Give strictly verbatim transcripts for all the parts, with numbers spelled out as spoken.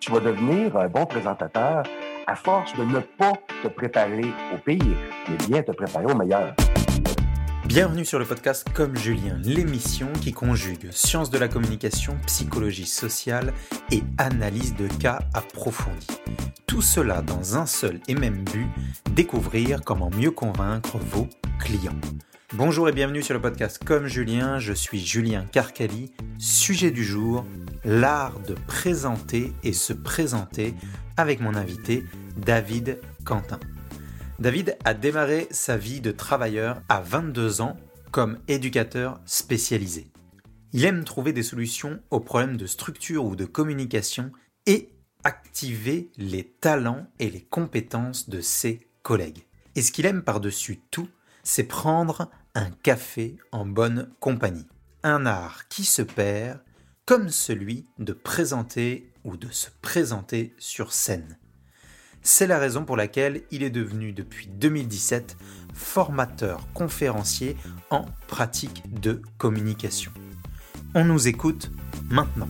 Tu vas devenir un bon présentateur à force de ne pas te préparer au pire, mais bien te préparer au meilleur. Bienvenue sur le podcast Comme Julien, l'émission qui conjugue sciences de la communication, psychologie sociale et analyse de cas approfondis. Tout cela dans un seul et même but, découvrir comment mieux convaincre vos clients. Bonjour et bienvenue sur le podcast Comme Julien, je suis Julien Carcali. Sujet du jour, l'art de présenter et se présenter avec mon invité David Quentin. David a démarré sa vie de travailleur à vingt-deux ans comme éducateur spécialisé. Il aime trouver des solutions aux problèmes de structure ou de communication et activer les talents et les compétences de ses collègues. Et ce qu'il aime par-dessus tout, c'est prendre un café en bonne compagnie. Un art qui se perd comme celui de présenter ou de se présenter sur scène. C'est la raison pour laquelle il est devenu depuis deux mille dix-sept formateur conférencier en pratique de communication. On nous écoute maintenant.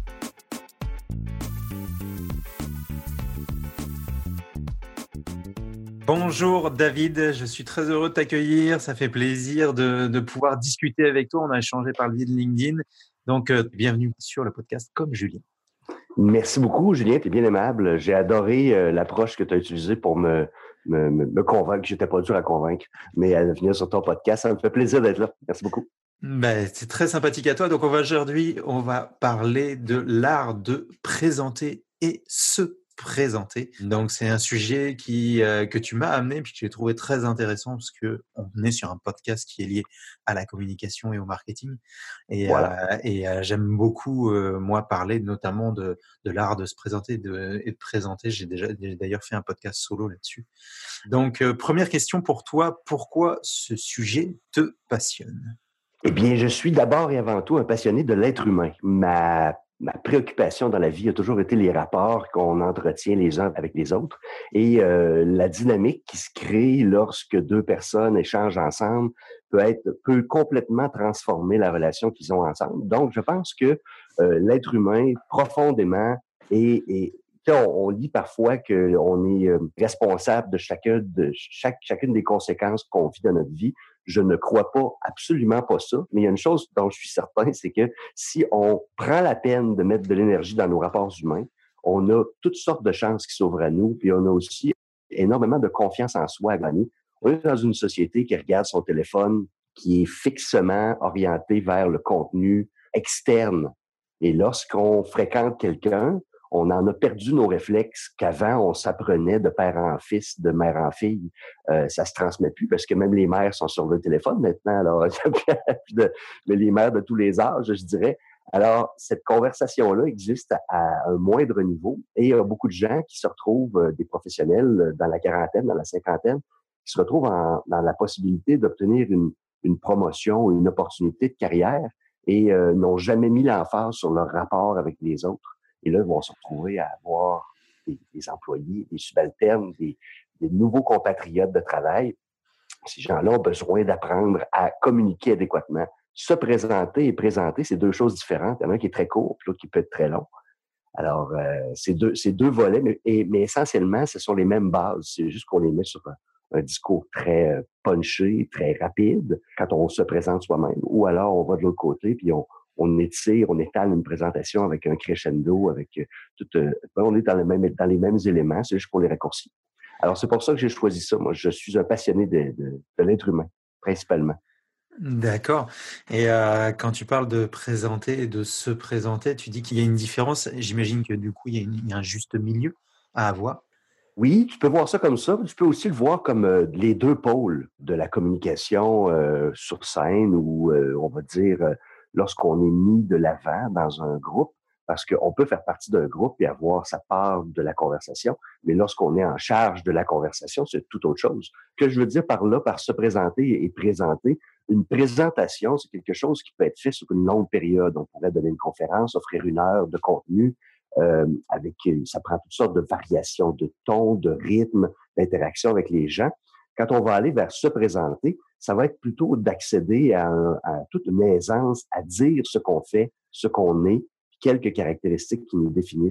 Bonjour David, je suis très heureux de t'accueillir, ça fait plaisir de, de pouvoir discuter avec toi, on a échangé par le biais de LinkedIn, donc euh, bienvenue sur le podcast Comme Julien. Merci beaucoup, Julien, tu es bien aimable. J'ai adoré euh, l'approche que tu as utilisée pour me, me, me convaincre. J'étais pas dur à convaincre, mais à venir sur ton podcast, ça me fait plaisir d'être là. Merci beaucoup. Ben, c'est très sympathique à toi. Donc, on va aujourd'hui, on va parler de l'art de présenter et se présenter. Donc, c'est un sujet qui euh, que tu m'as amené puis que j'ai trouvé très intéressant parce que on est sur un podcast qui est lié à la communication et au marketing. Et, Voilà. euh, et euh, j'aime beaucoup euh, moi parler notamment de de l'art de se présenter de, et de présenter. J'ai déjà j'ai d'ailleurs fait un podcast solo là-dessus. Donc, euh, première question pour toi, pourquoi ce sujet te passionne? Eh bien, je suis d'abord et avant tout un passionné de l'être humain. Ma, ma préoccupation dans la vie a toujours été les rapports qu'on entretient les uns avec les autres et euh, la dynamique qui se crée lorsque deux personnes échangent ensemble peut être peut complètement transformer la relation qu'ils ont ensemble. Donc, je pense que euh, l'être humain profondément est, est on, on lit parfois qu'on est euh, responsable de chacun de chaque chacune des conséquences qu'on vit dans notre vie. Je ne crois pas, absolument pas ça. Mais il y a une chose dont je suis certain, c'est que si on prend la peine de mettre de l'énergie dans nos rapports humains, on a toutes sortes de chances qui s'ouvrent à nous, puis on a aussi énormément de confiance en soi à gagner. On est dans une société qui regarde son téléphone, qui est fixement orienté vers le contenu externe. Et lorsqu'on fréquente quelqu'un, on en a perdu nos réflexes qu'avant, on s'apprenait de père en fils, de mère en fille. Euh, ça se transmet plus parce que même les mères sont sur le téléphone maintenant. Alors, de, mais les mères de tous les âges, je dirais. Alors, cette conversation-là existe à, à un moindre niveau et il y a beaucoup de gens qui se retrouvent, des professionnels dans la quarantaine, dans la cinquantaine, qui se retrouvent en, dans la possibilité d'obtenir une, une promotion ou une opportunité de carrière et euh, n'ont jamais mis l'emphase sur leur rapport avec les autres. Et là, ils vont se retrouver à avoir des, des employés, des subalternes, des, des nouveaux compatriotes de travail. Ces gens-là ont besoin d'apprendre à communiquer adéquatement. Se présenter et présenter, c'est deux choses différentes. Il y en a un qui est très court, puis l'autre qui peut être très long. Alors, euh, c'est deux, c'est deux volets, mais, et, mais essentiellement, ce sont les mêmes bases. C'est juste qu'on les met sur un, un discours très punché, très rapide, quand on se présente soi-même. Ou alors, on va de l'autre côté, puis on on étire, on étale une présentation avec un crescendo, avec euh, tout, euh, on est dans, le même, dans les mêmes éléments, c'est juste pour les raccourcis. Alors, c'est pour ça que j'ai choisi ça. Moi, je suis un passionné de, de, de l'être humain, principalement. D'accord. Et euh, quand tu parles de présenter et de se présenter, tu dis qu'il y a une différence. J'imagine que du coup, il y a, une, il y a un juste milieu à avoir. Oui, tu peux voir ça comme ça. Tu peux aussi le voir comme euh, les deux pôles de la communication euh, sur scène ou, euh, on va dire, euh, lorsqu'on est mis de l'avant dans un groupe, parce qu'on peut faire partie d'un groupe et avoir sa part de la conversation, mais lorsqu'on est en charge de la conversation, c'est tout autre chose. Ce que je veux dire par là, par se présenter et présenter, une présentation, c'est quelque chose qui peut être fait sur une longue période. On pourrait donner une conférence, offrir une heure de contenu, Euh, avec, ça prend toutes sortes de variations de ton, de rythme, d'interaction avec les gens. Quand on va aller vers se présenter, ça va être plutôt d'accéder à, un, à toute une aisance à dire ce qu'on fait, ce qu'on est, quelques caractéristiques qui nous définissent.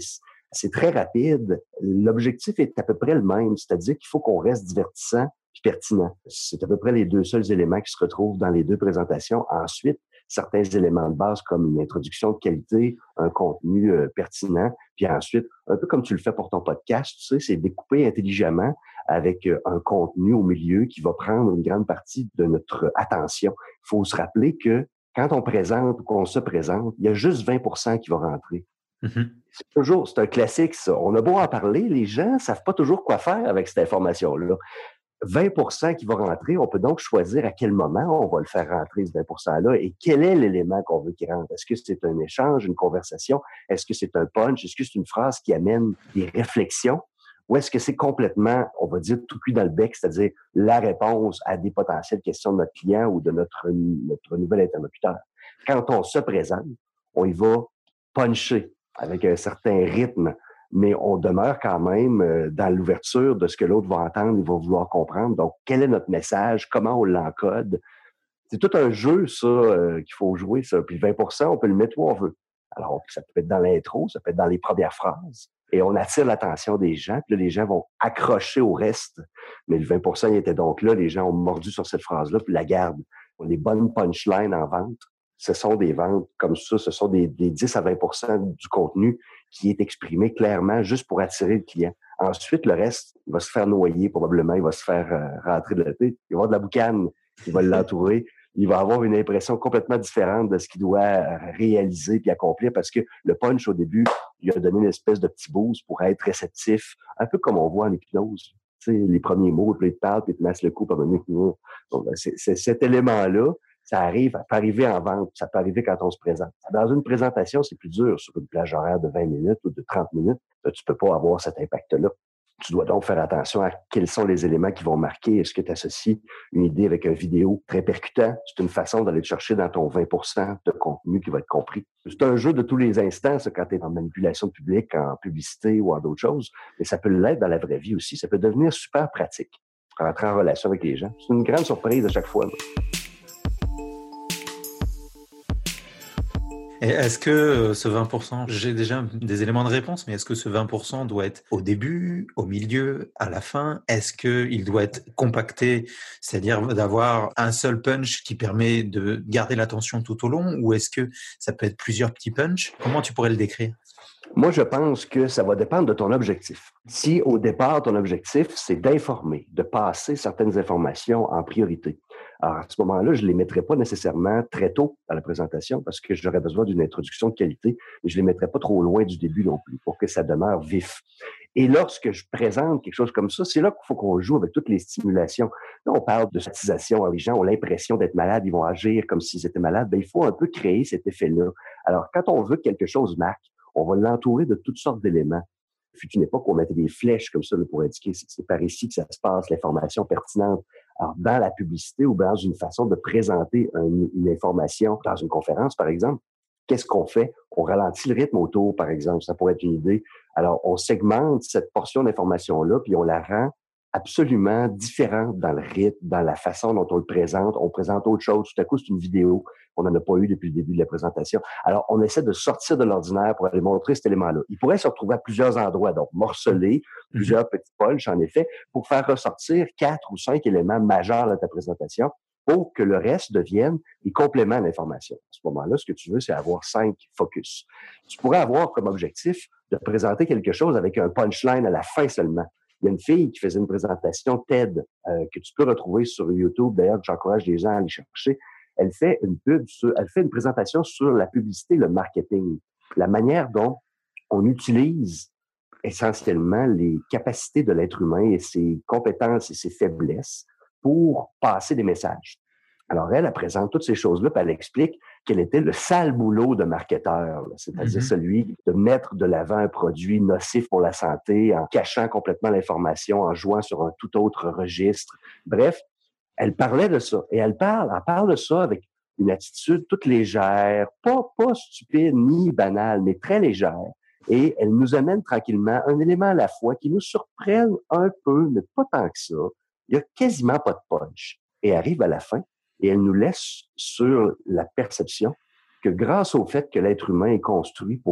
C'est très rapide. L'objectif est à peu près le même, c'est-à-dire qu'il faut qu'on reste divertissant puis pertinent. C'est à peu près les deux seuls éléments qui se retrouvent dans les deux présentations. Ensuite, certains éléments de base comme une introduction de qualité, un contenu euh, pertinent, puis ensuite, un peu comme tu le fais pour ton podcast, tu sais, c'est découpé intelligemment avec euh, un contenu au milieu qui va prendre une grande partie de notre attention. Il faut se rappeler que quand on présente ou qu'on se présente, il y a juste vingt pour cent qui va rentrer. Mm-hmm. C'est toujours, c'est un classique, ça. On a beau en parler, les gens ne savent pas toujours quoi faire avec cette information-là. vingt pour cent qui va rentrer, on peut donc choisir à quel moment on va le faire rentrer, ce vingt pour cent-là, et quel est l'élément qu'on veut qu'il rentre. Est-ce que c'est un échange, une conversation? Est-ce que c'est un punch? Est-ce que c'est une phrase qui amène des réflexions? Ou est-ce que c'est complètement, on va dire, tout cuit dans le bec, c'est-à-dire la réponse à des potentielles questions de notre client ou de notre, notre nouvel interlocuteur? Quand on se présente, on y va puncher avec un certain rythme, mais on demeure quand même dans l'ouverture de ce que l'autre va entendre, il va vouloir comprendre. Donc, quel est notre message? Comment on l'encode? C'est tout un jeu, ça, euh, qu'il faut jouer, ça. Puis vingt pour cent, on peut le mettre où on veut. Alors, ça peut être dans l'intro, ça peut être dans les premières phrases. Et on attire l'attention des gens, puis là, les gens vont accrocher au reste. Mais le vingt pour cent, il était donc là, les gens ont mordu sur cette phrase-là, puis la gardent. Les bonnes punchlines en vente, ce sont des ventes comme ça, ce sont des, des dix à vingt pour cent du contenu qui est exprimé clairement juste pour attirer le client. Ensuite, le reste, il va se faire noyer probablement, il va se faire euh, rentrer de la tête, il va y avoir de la boucane qui va l'entourer, il va avoir une impression complètement différente de ce qu'il doit réaliser puis accomplir parce que le punch, au début, il a donné une espèce de petit boost pour être réceptif, un peu comme on voit en hypnose. Tu sais, les premiers mots, puis il te parle, puis il te masse le coup, par donner. C'est, c'est cet élément-là. Ça arrive, ça peut arriver en vente, ça peut arriver quand on se présente. Dans une présentation, c'est plus dur. Sur une plage horaire de vingt minutes ou de trente minutes, tu peux pas avoir cet impact-là. Tu dois donc faire attention à quels sont les éléments qui vont marquer. Est-ce que tu associes une idée avec une vidéo très percutant? C'est une façon d'aller te chercher dans ton vingt pour cent de contenu qui va être compris. C'est un jeu de tous les instants, ça, quand tu es en manipulation de public, en publicité ou en d'autres choses. Mais ça peut l'être dans la vraie vie aussi. Ça peut devenir super pratique. Rentrer en relation avec les gens. C'est une grande surprise à chaque fois. Là. Et est-ce que ce vingt pour cent, j'ai déjà des éléments de réponse, mais est-ce que ce vingt pour cent doit être au début, au milieu, à la fin? Est-ce qu'il doit être compacté, c'est-à-dire d'avoir un seul punch qui permet de garder l'attention tout au long, ou est-ce que ça peut être plusieurs petits punchs? Comment tu pourrais le décrire? Moi, je pense que ça va dépendre de ton objectif. Si au départ, ton objectif, c'est d'informer, de passer certaines informations en priorité. Alors, à ce moment-là, je ne les mettrai pas nécessairement très tôt dans la présentation parce que j'aurais besoin d'une introduction de qualité, mais je ne les mettrai pas trop loin du début non plus pour que ça demeure vif. Et lorsque je présente quelque chose comme ça, c'est là qu'il faut qu'on joue avec toutes les stimulations. Là, on parle de somatisation. Les gens ont l'impression d'être malades, ils vont agir comme s'ils étaient malades. Bien, il faut un peu créer cet effet-là. Alors, quand on veut que quelque chose marque, on va l'entourer de toutes sortes d'éléments. Il fut une époque où on mettait des flèches comme ça là, pour indiquer c'est, c'est par ici que ça se passe, l'information pertinente. Alors, dans la publicité ou dans une façon de présenter une, une information dans une conférence, par exemple, qu'est-ce qu'on fait? On ralentit le rythme autour, par exemple. Ça pourrait être une idée. Alors, on segmente cette portion d'information-là, puis on la rend absolument différente dans le rythme, dans la façon dont on le présente. On présente autre chose. Tout à coup, c'est une vidéo qu'on n'en a pas eu depuis le début de la présentation. Alors, on essaie de sortir de l'ordinaire pour aller montrer cet élément-là. Il pourrait se retrouver à plusieurs endroits, donc morceler plusieurs petits punchs, en effet, pour faire ressortir quatre ou cinq éléments majeurs de ta présentation pour que le reste devienne des compléments à l'information. À ce moment-là, ce que tu veux, c'est avoir cinq focus. Tu pourrais avoir comme objectif de présenter quelque chose avec un punchline à la fin seulement. Il y a une fille qui faisait une présentation TED euh, que tu peux retrouver sur YouTube. D'ailleurs, j'encourage les gens à aller chercher. Elle fait une pub sur, elle fait une présentation sur la publicité, le marketing, la manière dont on utilise essentiellement les capacités de l'être humain et ses compétences et ses faiblesses pour passer des messages. Alors, elle, elle présente toutes ces choses-là, puis elle explique quel était le sale boulot de marketeur, là, c'est-à-dire mm-hmm. celui de mettre de l'avant un produit nocif pour la santé en cachant complètement l'information, en jouant sur un tout autre registre. Bref, elle parlait de ça. Et elle parle, elle parle de ça avec une attitude toute légère, pas, pas stupide ni banale, mais très légère. Et elle nous amène tranquillement un élément à la fois qui nous surprenne un peu, mais pas tant que ça. Il y a quasiment pas de punch. Et arrive à la fin, et elle nous laisse sur la perception que grâce au fait que l'être humain est construit pour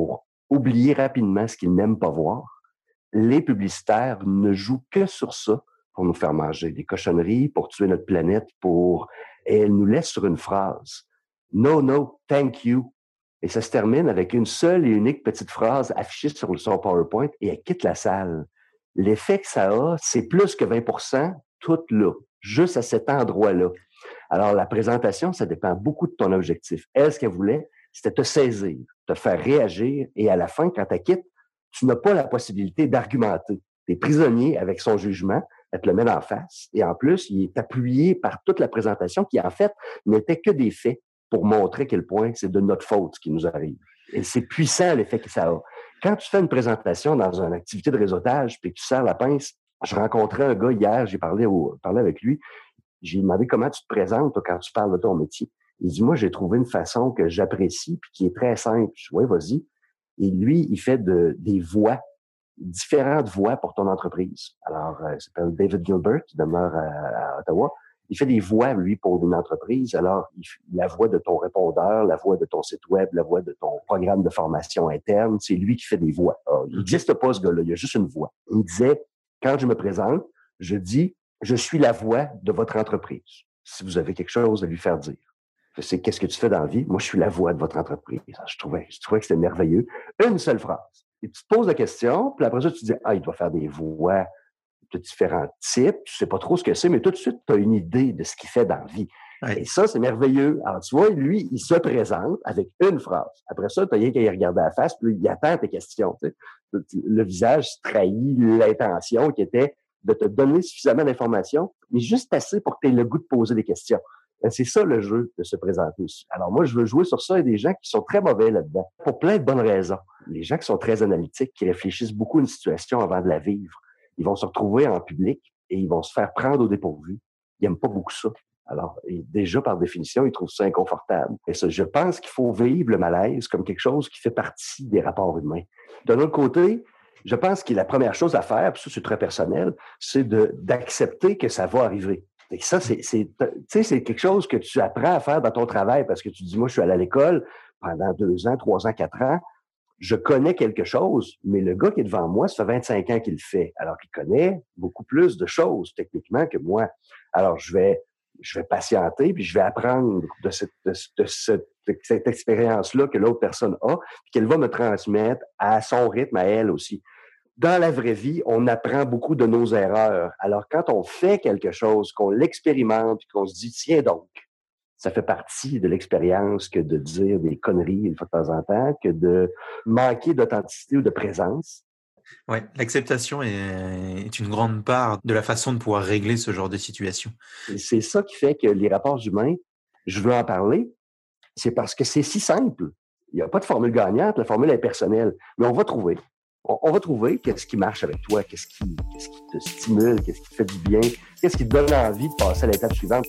oublier rapidement ce qu'ils n'aiment pas voir. Les publicitaires ne jouent que sur ça pour nous faire manger des cochonneries, pour tuer notre planète, pour... Et elles nous laissent sur une phrase. No, no, thank you. Et ça se termine avec une seule et unique petite phrase affichée sur son PowerPoint et elle quitte la salle. L'effet que ça a, c'est plus que vingt pour cent tout là, juste à cet endroit-là. Alors, la présentation, ça dépend beaucoup de ton objectif. Elle, ce qu'elle voulait, c'était te saisir, te faire réagir et à la fin, quand elle quitte, tu n'as pas la possibilité d'argumenter. Tu es prisonnier avec son jugement, elle te le met en face et en plus, il est appuyé par toute la présentation qui, en fait, n'était que des faits pour montrer à quel point c'est de notre faute ce qui nous arrive. Et c'est puissant l'effet que ça a. Quand tu fais une présentation dans une activité de réseautage puis que tu serres la pince, je rencontrais un gars hier, j'ai parlé, au, parlé avec lui, j'ai demandé comment tu te présentes toi, quand tu parles de ton métier. Il dit, moi, j'ai trouvé une façon que j'apprécie puis qui est très simple. Je dis, oui, vas-y. Et lui, il fait de, des voix, différentes voix pour ton entreprise. Alors, euh, il s'appelle David Gilbert, qui demeure à, à Ottawa. Il fait des voix, lui, pour une entreprise. Alors, il, la voix de ton répondeur, la voix de ton site web, la voix de ton programme de formation interne, c'est lui qui fait des voix. Alors, il n'existe pas, ce gars-là. Il y a juste une voix. Il me disait, quand je me présente, je dis, je suis la voix de votre entreprise. Si vous avez quelque chose à lui faire dire. C'est qu'est-ce que tu fais dans la vie? Moi, je suis la voix de votre entreprise. Je trouvais, je trouvais que c'était merveilleux. Une seule phrase. Et tu te poses la question, puis après ça, tu te dis, ah, il doit faire des voix de différents types. Tu sais pas trop ce que c'est, mais tout de suite, tu as une idée de ce qu'il fait dans la vie. Ouais. Et ça, c'est merveilleux. Alors, tu vois, lui, il se présente avec une phrase. Après ça, tu n'as rien qu'à y regarder à la face, puis il attend tes questions. Tu sais. Le visage trahit l'intention qui était de te donner suffisamment d'informations, mais juste assez pour que tu aies le goût de poser des questions. C'est ça le jeu de se présenter. Alors moi, je veux jouer sur ça et des gens qui sont très mauvais là-dedans, pour plein de bonnes raisons. Les gens qui sont très analytiques, qui réfléchissent beaucoup à une situation avant de la vivre, ils vont se retrouver en public et ils vont se faire prendre au dépourvu. Ils n'aiment pas beaucoup ça. Alors, et déjà, par définition, ils trouvent ça inconfortable. Et ça, je pense qu'il faut vivre le malaise comme quelque chose qui fait partie des rapports humains. D'un autre côté, je pense que la première chose à faire, puis ça, c'est très personnel, c'est de, d'accepter que ça va arriver. Et ça, c'est, c'est, tu sais, c'est quelque chose que tu apprends à faire dans ton travail parce que tu dis, moi, je suis allé à l'école pendant deux ans, trois ans, quatre ans. Je connais quelque chose, mais le gars qui est devant moi, ça fait vingt-cinq ans qu'il le fait. Alors qu'il connaît beaucoup plus de choses techniquement que moi. Alors, je vais, je vais patienter puis je vais apprendre de cette, de, de cette, de cette expérience-là que l'autre personne a puis qu'elle va me transmettre à son rythme, à elle aussi. Dans la vraie vie, on apprend beaucoup de nos erreurs. Alors, quand on fait quelque chose, qu'on l'expérimente, qu'on se dit, tiens donc, ça fait partie de l'expérience que de dire des conneries une fois de temps en temps, que de manquer d'authenticité ou de présence. Oui, l'acceptation est, est une grande part de la façon de pouvoir régler ce genre de situation. Et c'est ça qui fait que les rapports humains, je veux en parler, c'est parce que c'est si simple. Il n'y a pas de formule gagnante, la formule est personnelle, mais on va trouver. On va trouver qu'est-ce qui marche avec toi, qu'est-ce qui, qu'est-ce qui te stimule, qu'est-ce qui te fait du bien, qu'est-ce qui te donne envie de passer à l'étape suivante.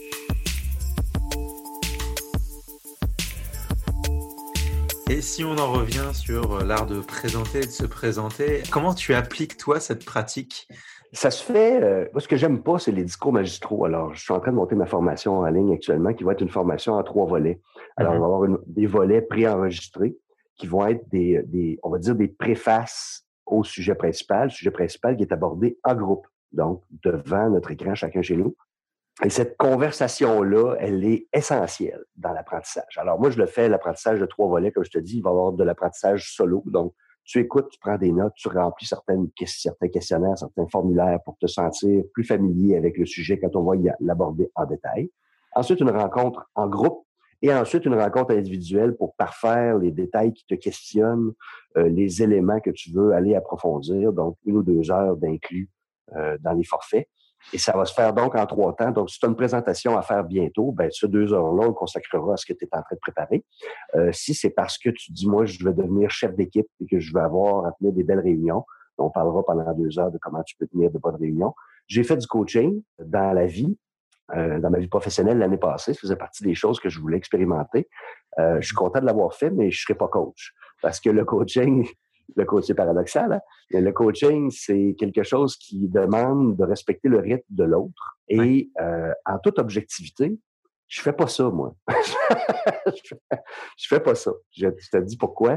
Et si on en revient sur l'art de présenter et de se présenter, comment tu appliques, toi, cette pratique? Ça se fait... Euh, moi, ce que j'aime pas, c'est les discours magistraux. Alors, je suis en train de monter ma formation en ligne actuellement, qui va être une formation en trois volets. Alors, mm-hmm. on va avoir une, des volets préenregistrés, qui vont être des, des, on va dire, des préfaces au sujet principal, le sujet principal qui est abordé en groupe, donc devant notre écran, chacun chez nous. Et cette conversation-là, elle est essentielle dans l'apprentissage. Alors moi, je le fais, l'apprentissage de trois volets, comme je te dis, il va y avoir de l'apprentissage solo, donc tu écoutes, tu prends des notes, tu remplis certaines, certains questionnaires, certains formulaires pour te sentir plus familier avec le sujet quand on va l'aborder en détail. Ensuite, une rencontre en groupe. Et ensuite, une rencontre individuelle pour parfaire les détails qui te questionnent, euh, les éléments que tu veux aller approfondir. Donc, une ou deux heures d'inclus euh, dans les forfaits. Et ça va se faire donc en trois temps. Donc, si tu as une présentation à faire bientôt, ben ces deux heures-là, on le consacrera à ce que tu es en train de préparer. Euh, si c'est parce que tu dis, moi, je veux devenir chef d'équipe et que je veux avoir à tenir des belles réunions, on parlera pendant deux heures de comment tu peux tenir de bonnes réunions. J'ai fait du coaching dans la vie. Euh, dans ma vie professionnelle l'année passée, ça faisait partie des choses que je voulais expérimenter. Euh, je suis content de l'avoir fait, mais je ne serai pas coach. Parce que le coaching, le coach, c'est paradoxal, hein? Mais le coaching, c'est quelque chose qui demande de respecter le rythme de l'autre. Et ouais. euh, en toute objectivité, je fais pas ça, moi. je fais pas ça. Je, je te dis pourquoi.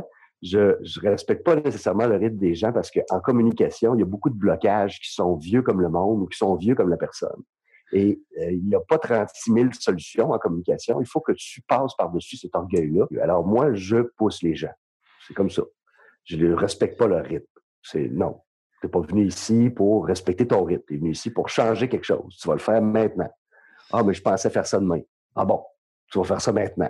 je je respecte pas nécessairement le rythme des gens parce qu'en communication, il y a beaucoup de blocages qui sont vieux comme le monde ou qui sont vieux comme la personne. Et euh, il n'y a pas trente-six mille solutions en communication. Il faut que tu passes par-dessus cet orgueil-là. Alors moi, je pousse les gens. C'est comme ça. Je ne respecte pas leur rythme. C'est non. Tu n'es pas venu ici pour respecter ton rythme. Tu es venu ici pour changer quelque chose. Tu vas le faire maintenant. Ah, mais je pensais faire ça demain. Ah bon, tu vas faire ça maintenant.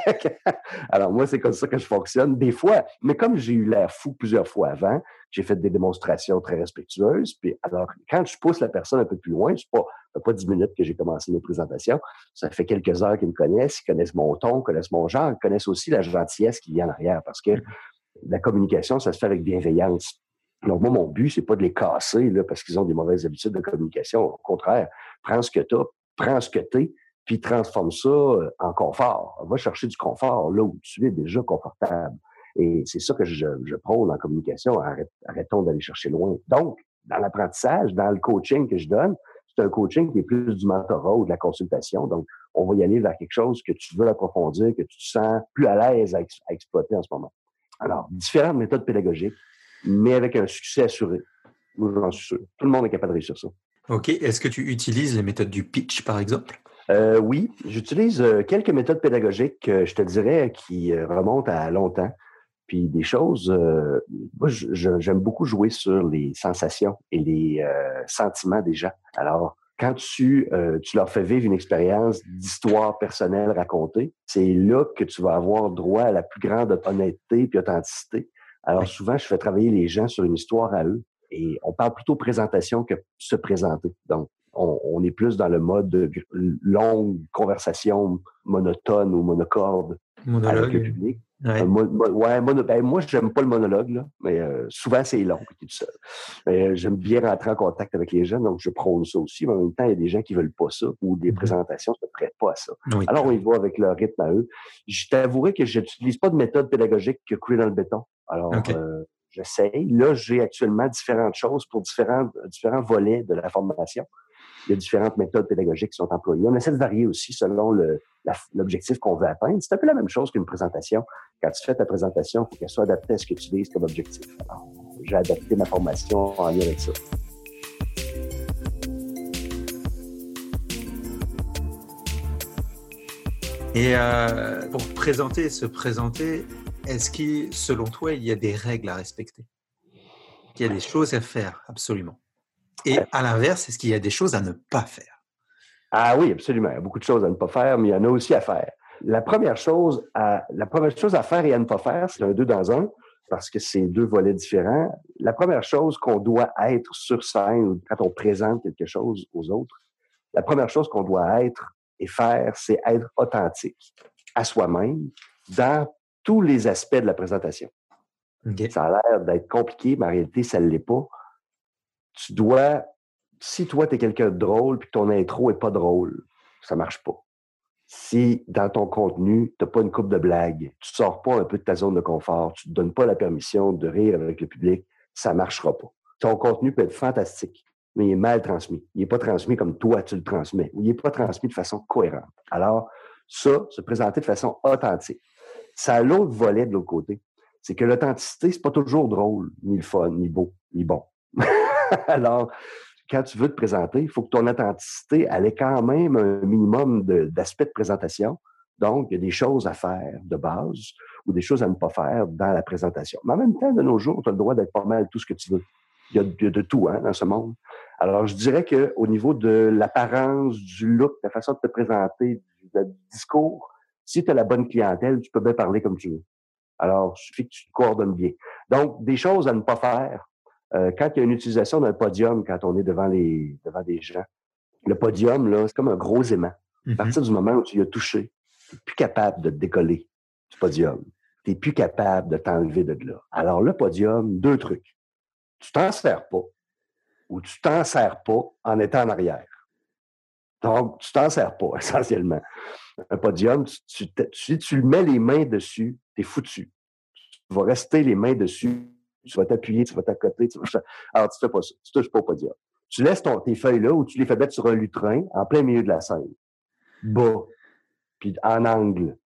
Alors, moi, c'est comme ça que je fonctionne des fois. Mais comme j'ai eu l'air fou plusieurs fois avant, j'ai fait des démonstrations très respectueuses. Puis, alors, quand je pousse la personne un peu plus loin, c'est pas, ça fait pas dix minutes que j'ai commencé mes présentations. Ça fait quelques heures qu'ils me connaissent. Ils connaissent mon ton, connaissent mon genre. Ils connaissent aussi la gentillesse qui vient en arrière parce que la communication, ça se fait avec bienveillance. Donc, moi, mon but, c'est pas de les casser là, parce qu'ils ont des mauvaises habitudes de communication. Au contraire, prends ce que tu as, prends ce que tu es, puis transforme ça en confort. Va chercher du confort là où tu es déjà confortable. Et c'est ça que je, je prône en communication. Arrête, arrêtons d'aller chercher loin. Donc, dans l'apprentissage, dans le coaching que je donne, c'est un coaching qui est plus du mentorat ou de la consultation. Donc, on va y aller vers quelque chose que tu veux approfondir, que tu te sens plus à l'aise à, ex- à exploiter en ce moment. Alors, différentes méthodes pédagogiques, mais avec un succès assuré. Moi, j'en suis sûr. Tout le monde est capable de réussir ça. OK. Est-ce que tu utilises les méthodes du pitch, par exemple? Euh, oui, j'utilise euh, quelques méthodes pédagogiques, euh, je te dirais, qui euh, remontent à longtemps. Puis des choses, euh, moi, je, je, j'aime beaucoup jouer sur les sensations et les euh, sentiments des gens. Alors, quand tu, euh, tu leur fais vivre une expérience d'histoire personnelle racontée, c'est là que tu vas avoir droit à la plus grande honnêteté puis authenticité. Alors, souvent, je fais travailler les gens sur une histoire à eux et on parle plutôt présentation que se présenter. Donc, on, on est plus dans le mode de longue conversation monotone ou monocorde Monologue. avec le public. Ouais. Euh, mo- mo- ouais, mono- ben, moi, j'aime pas le monologue, là, mais euh, souvent, c'est long, puis tout seul. Mais, euh, j'aime bien rentrer en contact avec les gens, donc je prône ça aussi. Mais en même temps, il y a des gens qui veulent pas ça ou des Mhm. présentations ne se prêtent pas à ça. Oui. Alors, on y va avec leur rythme à eux. Je t'avouerai que je n'utilise pas de méthode pédagogique que couler dans le béton. Alors, OK. euh, j'essaye. Là, j'ai actuellement différentes choses pour différents, différents volets de la formation. Il y a différentes méthodes pédagogiques qui sont employées. On essaie de varier aussi selon le, la, l'objectif qu'on veut atteindre. C'est un peu la même chose qu'une présentation. Quand tu fais ta présentation, il faut qu'elle soit adaptée à ce que tu vises comme objectif. Alors, j'ai adapté ma formation en lien avec ça. Et euh, pour présenter et se présenter, est-ce qu'il, selon toi, il y a des règles à respecter? Il y a des choses à faire, absolument. Et à l'inverse, est-ce qu'il y a des choses à ne pas faire? Ah oui, absolument. Il y a beaucoup de choses à ne pas faire, mais il y en a aussi à faire. La première chose à, la première chose à faire et à ne pas faire, c'est un deux dans un, parce que c'est deux volets différents. La première chose qu'on doit être sur scène ou quand on présente quelque chose aux autres, la première chose qu'on doit être et faire, c'est être authentique à soi-même dans tous les aspects de la présentation. Okay. Ça a l'air d'être compliqué, mais en réalité, ça ne l'est pas. Tu dois, si toi, tu es quelqu'un de drôle puis que ton intro n'est pas drôle, ça ne marche pas. Si dans ton contenu, tu n'as pas une coupe de blagues, tu ne sors pas un peu de ta zone de confort, tu ne te donnes pas la permission de rire avec le public, ça ne marchera pas. Ton contenu peut être fantastique, mais il est mal transmis. Il n'est pas transmis comme toi, tu le transmets. Ou il n'est pas transmis de façon cohérente. Alors, ça, se présenter de façon authentique. Ça a l'autre volet de l'autre côté. C'est que l'authenticité, c'est pas toujours drôle, ni le fun, ni beau, ni bon. Alors, quand tu veux te présenter, il faut que ton authenticité, elle ait quand même un minimum de, d'aspects de présentation. Donc, il y a des choses à faire de base ou des choses à ne pas faire dans la présentation. Mais en même temps, de nos jours, tu as le droit d'être pas mal tout ce que tu veux. Il y a de, il y a de tout hein, dans ce monde. Alors, je dirais qu'au niveau de l'apparence, du look, de la façon de te présenter, du, du discours, si tu as la bonne clientèle, tu peux bien parler comme tu veux. Alors, il suffit que tu te coordonnes bien. Donc, des choses à ne pas faire. Euh, quand il y a une utilisation d'un podium, quand on est devant les devant des gens, le podium, là, c'est comme un gros aimant. Mm-hmm. À partir du moment où tu y as touché, tu n'es plus capable de te décoller du podium. Tu n'es plus capable de t'enlever de là. Alors, le podium, deux trucs. Tu t'en sers pas ou tu t'en sers pas en étant en arrière. Donc, tu t'en sers pas, essentiellement. Un podium, tu, tu, si tu le mets les mains dessus, t'es foutu. Tu vas rester les mains dessus, tu vas t'appuyer, tu vas t'accoter. Tu vas... Alors, tu fais pas ça. Tu touches pas au podium. Tu laisses ton, tes feuilles là ou tu les fais mettre sur un lutrin en plein milieu de la scène. Bas. Puis en angle.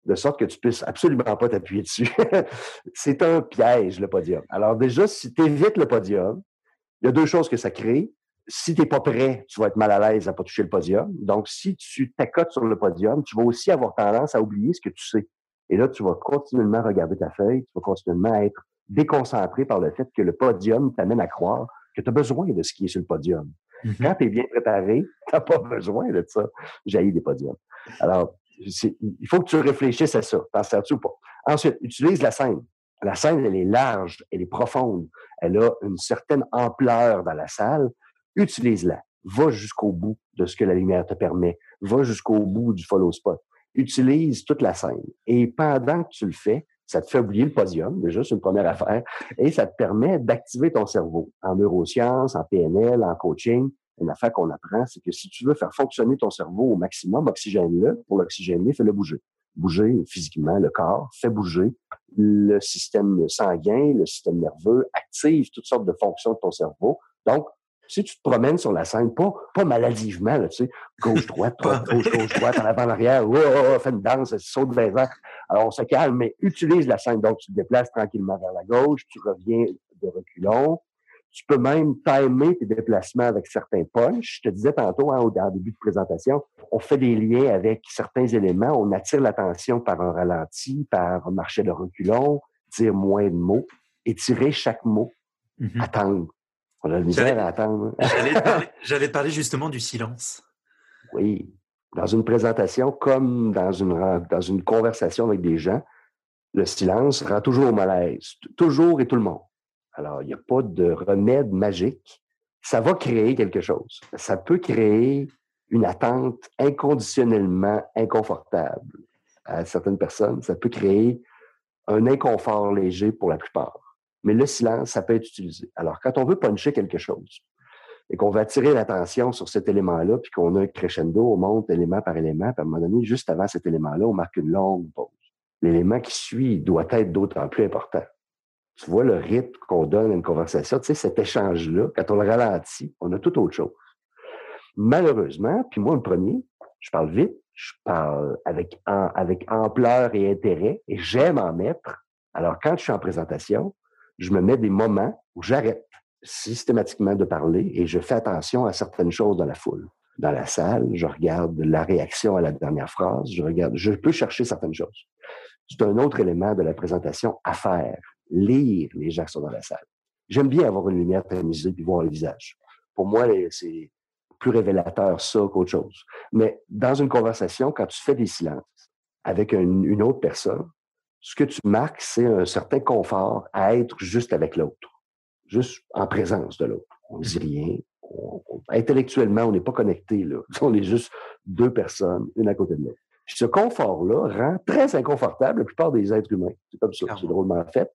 de sorte que tu puisses absolument pas t'appuyer dessus. C'est un piège, le podium. Alors déjà, si tu évites le podium, il y a deux choses que ça crée. Si tu n'es pas prêt, tu vas être mal à l'aise à ne pas toucher le podium. Donc, si tu t'accotes sur le podium, tu vas aussi avoir tendance à oublier ce que tu sais. Et là, tu vas continuellement regarder ta feuille, tu vas continuellement être déconcentré par le fait que le podium t'amène à croire que tu as besoin de ce qui est sur le podium. Mm-hmm. Quand tu es bien préparé, tu n'as pas besoin de ça. J'haïs des podiums. Alors, c'est, il faut que tu réfléchisses à ça. T'en sers-tu ou pas? Ensuite, utilise la scène. La scène, elle est large, elle est profonde, elle a une certaine ampleur dans la salle. Utilise-la. Va jusqu'au bout de ce que la lumière te permet. Va jusqu'au bout du follow spot. Utilise toute la scène. Et pendant que tu le fais, ça te fait oublier le podium, déjà, c'est une première affaire, et ça te permet d'activer ton cerveau en neurosciences, en P N L, en coaching. Une affaire qu'on apprend, c'est que si tu veux faire fonctionner ton cerveau au maximum, oxygène-le. Pour l'oxygéner, fais-le bouger. Bouger physiquement le corps, fais bouger le système sanguin, le système nerveux, active toutes sortes de fonctions de ton cerveau. Donc, si tu te promènes sur la scène, pas, pas maladivement, là, tu sais, gauche-droite, gauche, gauche-droite, en avant, en arrière, oh, oh, fais une danse, saute vers l'avant. Alors, on se calme, mais utilise la scène. Donc, tu te déplaces tranquillement vers la gauche, tu reviens de reculons. Tu peux même timer tes déplacements avec certains punchs. Je te disais tantôt, hein, au début de présentation, on fait des liens avec certains éléments. On attire l'attention par un ralenti, par un marché de reculons, dire moins de mots, étirer chaque mot, mm-hmm. attendre. On a la misère à attendre. J'allais parler, j'allais parler justement du silence. Oui. Dans une présentation, comme dans une, dans une conversation avec des gens, le silence rend toujours au malaise. Toujours et tout le monde. Alors, il n'y a pas de remède magique. Ça va créer quelque chose. Ça peut créer une attente inconditionnellement inconfortable à certaines personnes. Ça peut créer un inconfort léger pour la plupart. Mais le silence, ça peut être utilisé. Alors, quand on veut puncher quelque chose et qu'on veut attirer l'attention sur cet élément-là, puis qu'on a un crescendo, on monte élément par élément, puis à un moment donné, juste avant cet élément-là, on marque une longue pause. L'élément qui suit doit être d'autant plus important. Tu vois le rythme qu'on donne à une conversation, tu sais, cet échange-là, quand on le ralentit, on a tout autre chose. Malheureusement, puis moi, le premier, je parle vite, je parle avec, en, avec ampleur et intérêt, et j'aime en mettre. Alors, quand je suis en présentation, je me mets des moments où j'arrête systématiquement de parler et je fais attention à certaines choses dans la foule. Dans la salle, je regarde la réaction à la dernière phrase, je regarde, je peux chercher certaines choses. C'est un autre élément de la présentation à faire. Lire les gens qui sont dans la salle. J'aime bien avoir une lumière tamisée puis voir le visage. Pour moi, c'est plus révélateur ça qu'autre chose. Mais dans une conversation, quand tu fais des silences avec une, une autre personne, ce que tu marques, c'est un certain confort à être juste avec l'autre, juste en présence de l'autre. On ne dit rien. On, on, intellectuellement, on n'est pas connectés, là. On est juste deux personnes, une à côté de l'autre. Ce confort-là rend très inconfortable la plupart des êtres humains. C'est comme ça, c'est drôlement fait.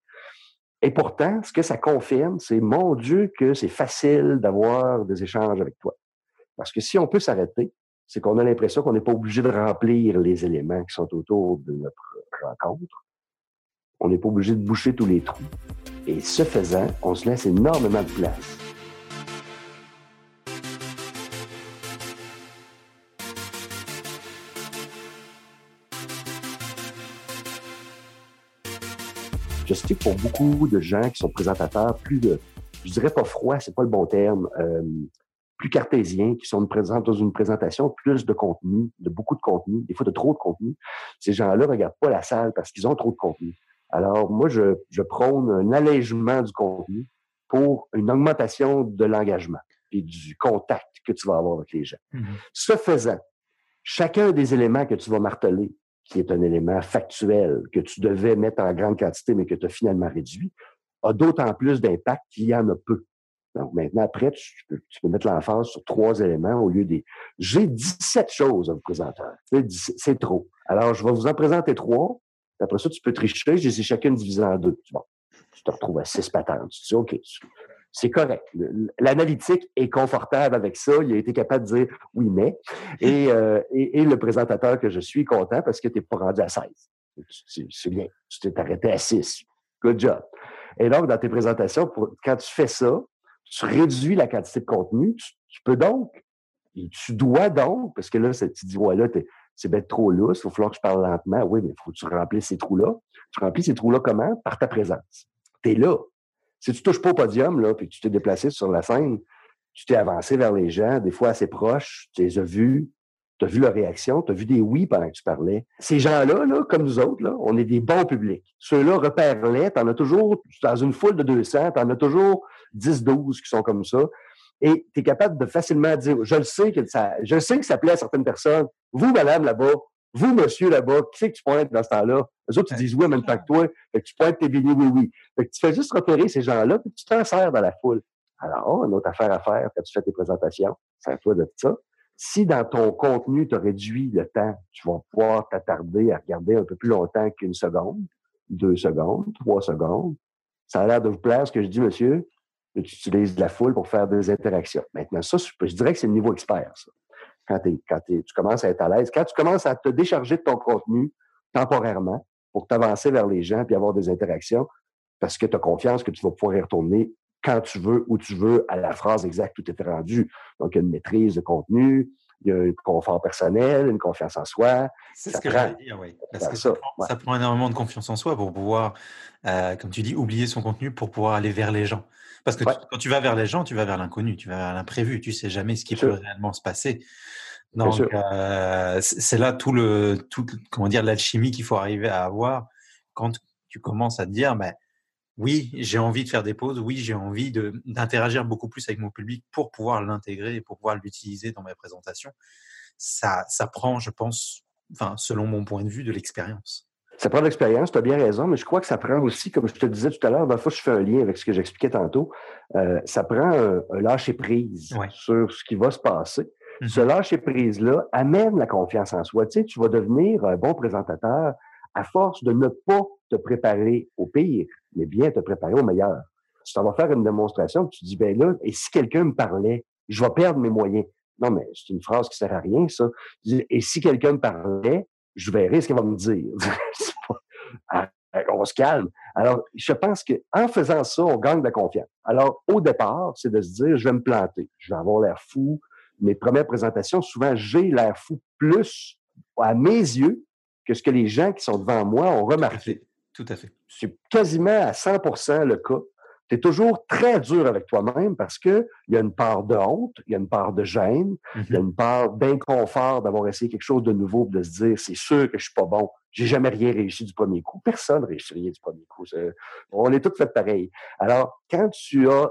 Et pourtant, ce que ça confirme, c'est, mon Dieu, que c'est facile d'avoir des échanges avec toi. Parce que si on peut s'arrêter, c'est qu'on a l'impression qu'on n'est pas obligé de remplir les éléments qui sont autour de notre rencontre. On n'est pas obligé de boucher tous les trous. Et ce faisant, on se laisse énormément de place. Je sais que pour beaucoup de gens qui sont présentateurs, plus de, je dirais pas froid, c'est pas le bon terme, euh, plus cartésiens, qui sont présents dans une présentation, plus de contenu, de beaucoup de contenu, des fois de trop de contenu. Ces gens-là ne regardent pas la salle parce qu'ils ont trop de contenu. Alors, moi, je, je prône un allègement du contenu pour une augmentation de l'engagement et du contact que tu vas avoir avec les gens. Mm-hmm. Ce faisant, chacun des éléments que tu vas marteler, qui est un élément factuel que tu devais mettre en grande quantité, mais que tu as finalement réduit, a d'autant plus d'impact qu'il y en a peu. Donc maintenant, après, tu peux, tu peux mettre l'emphase sur trois éléments au lieu des... J'ai dix-sept choses à vous présenter. C'est trop. Alors, je vais vous en présenter trois. Après ça, tu peux tricher. Je les ai chacune divisées en deux. Bon, tu te retrouves à six patentes. Tu te dis, OK, c'est correct. L'analytique est confortable avec ça. Il a été capable de dire oui, mais. Et, euh, et, et le présentateur que je suis est content parce que tu n'es pas rendu à seize. C'est bien. Tu t'es arrêté à six. Good job. Et donc, dans tes présentations, pour, quand tu fais ça, tu réduis la quantité de contenu. Tu, tu peux donc, et tu dois donc, parce que là, tu dis, ouais, là, c'est bien trop lousse, il va falloir que je parle lentement. Oui, mais il faut que tu remplisses ces trous-là. Tu remplis ces trous-là comment? Par ta présence. Tu es là. Si tu touches pas au podium, là, puis que tu t'es déplacé sur la scène, tu t'es avancé vers les gens, des fois assez proches, tu les as vus, tu as vu leur réaction, tu as vu des oui pendant que tu parlais. Ces gens-là, là, comme nous autres, là, on est des bons publics. Ceux-là, repère-les, tu en as toujours, dans une foule de deux cents, tu en as toujours dix douze qui sont comme ça. Et tu es capable de facilement dire, je le sais que ça, je le sais que ça plaît à certaines personnes. Vous, madame, là-bas, vous, monsieur, là-bas, qui c'est que tu pointes dans ce temps-là? Eux autres, ils disent oui en même temps que toi. Fait que tu pointes tes billets, oui, oui. Fait que tu fais juste repérer ces gens-là, puis tu t'en sers dans la foule. Alors, une autre affaire à faire quand tu fais tes présentations, sers-toi de ça. Si dans ton contenu, tu as réduit le temps, tu vas pouvoir t'attarder à regarder un peu plus longtemps qu'une seconde, deux secondes, trois secondes. Ça a l'air de vous plaire ce que je dis, monsieur. Tu utilises la foule pour faire des interactions. Maintenant, ça, je dirais que c'est le niveau expert, ça. Quand, t'es, quand t'es, tu commences à être à l'aise, quand tu commences à te décharger de ton contenu temporairement pour t'avancer vers les gens puis avoir des interactions, parce que tu as confiance que tu vas pouvoir y retourner quand tu veux, où tu veux, à la phrase exacte où tu étais rendu. Donc, il y a une maîtrise de contenu, il y a un confort personnel, une confiance en soi. C'est ce que j'allais dire, oui. Parce que ça, ça, prend, ouais. ça prend énormément de confiance en soi pour pouvoir, euh, comme tu dis, oublier son contenu pour pouvoir aller vers les gens. Parce que ouais. tu, quand tu vas vers les gens, tu vas vers l'inconnu, tu vas vers l'imprévu, tu ne sais jamais ce qui Bien peut sûr. réellement se passer. Donc, euh, c'est là tout le, tout, comment dire, l'alchimie qu'il faut arriver à avoir quand tu commences à te dire, ben, oui, j'ai envie de faire des pauses, oui, j'ai envie de, d'interagir beaucoup plus avec mon public pour pouvoir l'intégrer et pour pouvoir l'utiliser dans mes présentations. Ça, ça prend, je pense, enfin, selon mon point de vue, de l'expérience. Ça prend de l'expérience, tu as bien raison, mais je crois que ça prend aussi, comme je te disais tout à l'heure, dans fois, je fais un lien avec ce que j'expliquais tantôt, euh, ça prend un, un lâcher-prise ouais. sur ce qui va se passer. Mm-hmm. Ce lâcher-prise-là amène la confiance en soi. Tu sais, tu vas devenir un bon présentateur à force de ne pas te préparer au pire, mais bien te préparer au meilleur. Tu t'en vas faire une démonstration, tu te dis, ben là, et si quelqu'un me parlait, je vais perdre mes moyens. Non, mais c'est une phrase qui sert à rien, ça. Et si quelqu'un me parlait, je verrai ce qu'il va me dire. On se calme. Alors, je pense qu'en faisant ça, on gagne de la confiance. Alors, au départ, c'est de se dire, je vais me planter. Je vais avoir l'air fou. Mes premières présentations, souvent, j'ai l'air fou plus à mes yeux que ce que les gens qui sont devant moi ont remarqué. Tout à fait. C'est quasiment à cent pour cent le cas. Tu es toujours très dur avec toi-même parce qu'il y a une part de honte, il y a une part de gêne, il mm-hmm. y a une part d'inconfort d'avoir essayé quelque chose de nouveau, de se dire, c'est sûr que je suis pas bon, j'ai jamais rien réussi du premier coup. Personne ne réussit rien du premier coup. C'est... On est tous faits pareil. Alors, quand tu as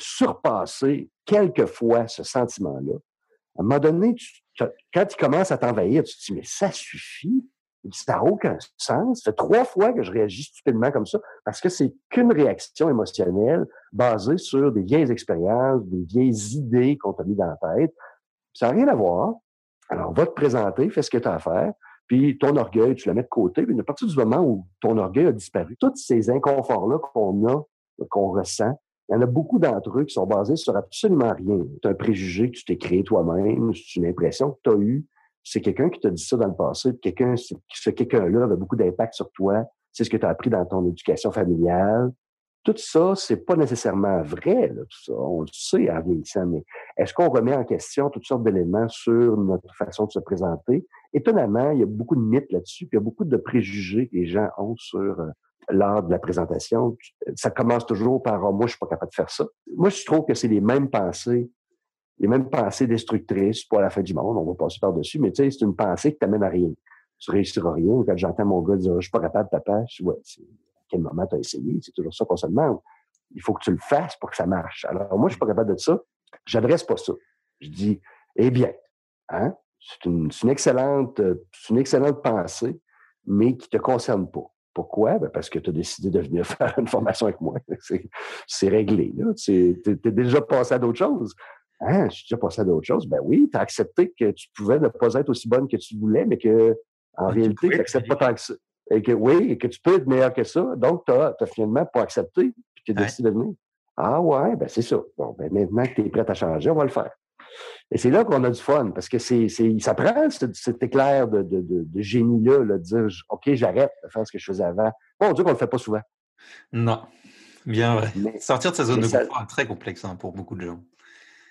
surpassé quelquefois ce sentiment-là, à un moment donné, tu, tu, quand il commence à t'envahir, tu te dis, mais ça suffit. Ça n'a aucun sens. Ça fait trois fois que je réagis stupidement comme ça parce que c'est qu'une réaction émotionnelle basée sur des vieilles expériences, des vieilles idées qu'on t'a mis dans la tête. Ça n'a rien à voir. Alors, va te présenter, fais ce que tu as à faire, puis ton orgueil, tu la mets de côté. Puis à partir du moment où ton orgueil a disparu, tous ces inconforts-là qu'on a, qu'on ressent, il y en a beaucoup d'entre eux qui sont basés sur absolument rien. C'est un préjugé que tu t'es créé toi-même, c'est une impression que tu as eue. C'est quelqu'un qui t'a dit ça dans le passé, quelqu'un, ce quelqu'un-là avait beaucoup d'impact sur toi, c'est ce que tu as appris dans ton éducation familiale. Tout ça, c'est pas nécessairement vrai, là, tout ça. On le sait en vieillissant, mais est-ce qu'on remet en question toutes sortes d'éléments sur notre façon de se présenter? Étonnamment, il y a beaucoup de mythes là-dessus, puis il y a beaucoup de préjugés que les gens ont sur euh, l'art de la présentation. Ça commence toujours par oh, « moi, je suis pas capable de faire ça ». Moi, je trouve que c'est les mêmes pensées les mêmes pensées destructrices, pas à la fin du monde, on va passer par-dessus, mais tu sais, c'est une pensée qui t'amène à rien. Tu réussiras rien. Quand j'entends mon gars dire « je suis pas capable, papa », je dis « ouais, c'est, à quel moment tu as essayé? » C'est toujours ça qu'on se demande. Il faut que tu le fasses pour que ça marche. Alors, moi, je suis pas capable de ça. J'adresse pas ça. Je dis « eh bien, hein, c'est une, c'est une excellente, c'est une excellente pensée, mais qui te concerne pas. » Pourquoi? Ben parce que tu as décidé de venir faire une formation avec moi. C'est, c'est réglé, là. Tu es déjà passé à d'autres choses. Hein, je suis déjà passé à d'autres choses. Ben oui, tu as accepté que tu pouvais ne pas être aussi bonne que tu voulais, mais que en tu réalité, tu n'acceptes pas tant que ça. Et que oui, et que tu peux être meilleur que ça. Donc, tu as finalement pas accepté, puis tu as décidé ouais. de venir. Ah ouais, ben c'est ça. Bon, ben maintenant que tu es prêt à changer, on va le faire. Et c'est là qu'on a du fun, parce que c'est, c'est, ça prend cet, cet éclair de, de, de, de génie-là, là, de dire OK, j'arrête de faire ce que je faisais avant. Bon, on dit qu'on le fait pas souvent. Non, bien vrai. Mais, Sortir de sa zone de confort est très complexe hein, pour beaucoup de gens.